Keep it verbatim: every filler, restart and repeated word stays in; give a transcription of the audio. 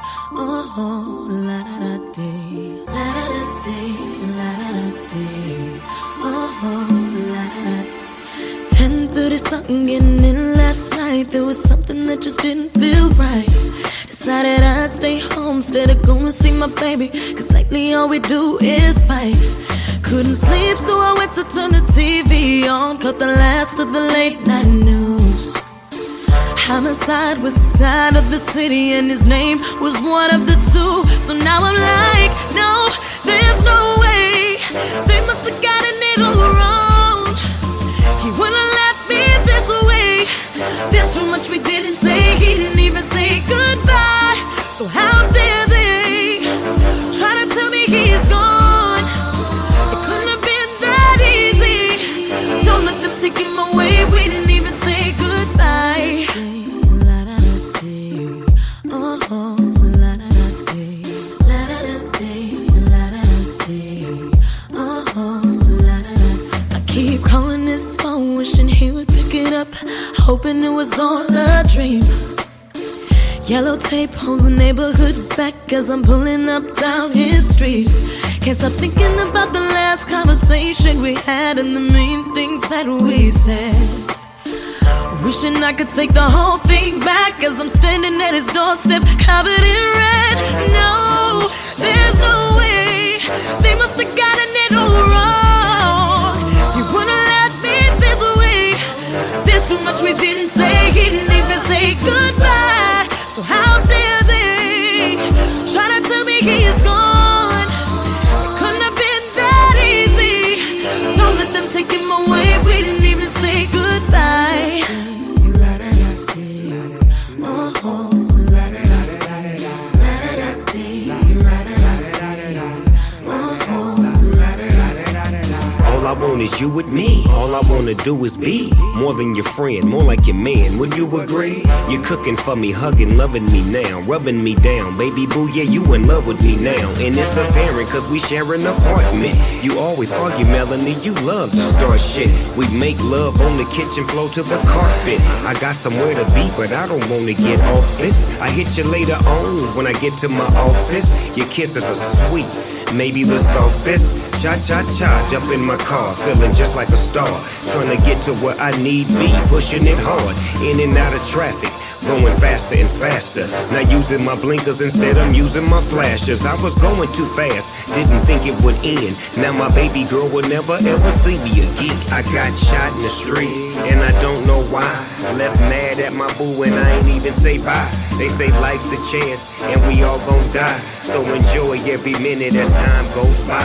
Oh, la da da dee, la da da dee, la da da dee. Oh, la da da. ten thirty something getting in last night. There was something that just didn't feel right. Decided I'd stay home instead of going to see my baby, cause lately all we do is fight. Couldn't sleep, so I went to turn the T V on, caught the last of the late night news. Homicide was side of the city and his name was one of the two. So now I'm like, no, there's no way. They must have gotten it all wrong. He wouldn't let me this way. There's too much we didn't say. He didn't even say goodbye. So how dare they try to tell me he's gone? It couldn't have been that easy. Don't let them take him away. We didn't even say goodbye. Wishing he would pick it up, hoping it was all a dream. Yellow tape holds the neighborhood back as I'm pulling up down his street. Can't stop thinking about the last conversation we had and the mean things that we said. Wishing I could take the whole thing back as I'm standing at his doorstep covered in red. No, there's no way. They must have gotten it all wrong. You wouldn't let me this way. There's too much we didn't say. He didn't even say goodbye. So how dare they try to tell me he's gone? It couldn't have been that easy. Don't let them take him away. We didn't even say goodbye. All I want is you with me. All I wanna do is be more than your friend, more like your man. Would you agree? You're cooking for me, hugging, loving me now, rubbing me down. Baby boo, yeah, you in love with me now. And it's apparent cause we share an apartment. You always argue, Melanie, you love to start shit. We make love on the kitchen floor to the carpet. I got somewhere to be, but I don't wanna get off this. I hit you later on when I get to my office. Your kisses are sweet, maybe the softest. Cha-cha-cha, jump in my car, feeling just like a star. Trying to get to where I need be, pushing it hard. In and out of traffic, going faster and faster. Now using my blinkers instead, I'm using my flashers. I was going too fast, didn't think it would end. Now my baby girl will never ever see me again. I got shot in the street, and I don't know why. I left mad at my boo and I ain't even say bye. They say life's a chance, and we all gon' die. So enjoy every minute as time goes by.